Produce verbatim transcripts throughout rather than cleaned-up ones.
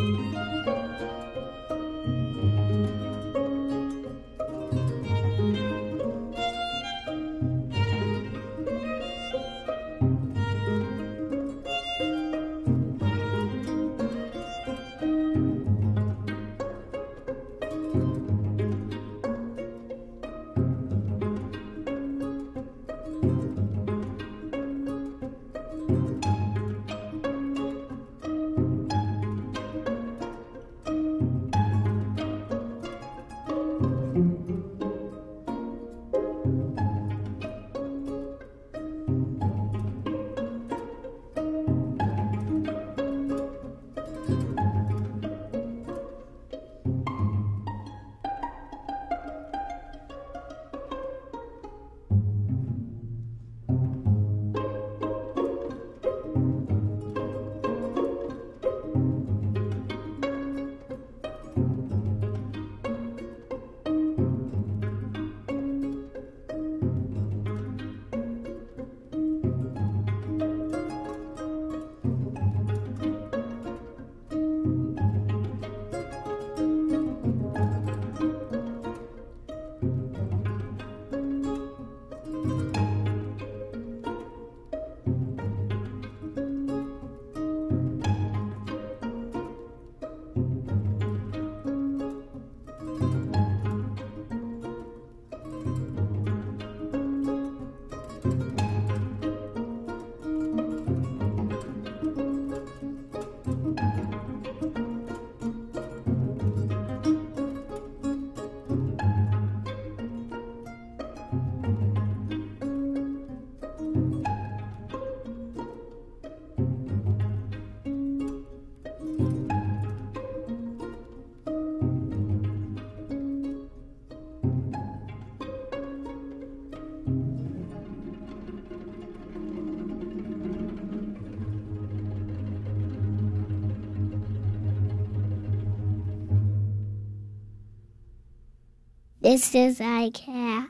This is I C A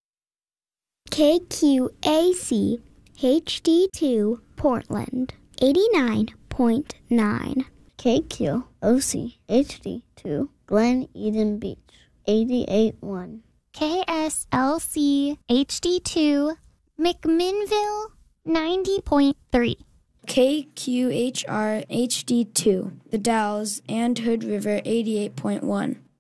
K Q A C H D two Portland eighty-nine point nine. K Q O C H D two Glen Eden Beach eighty-eight point one. K S L C H D two McMinnville ninety point three. K Q H R H D two The Dalles and Hood River eighty-eight point one.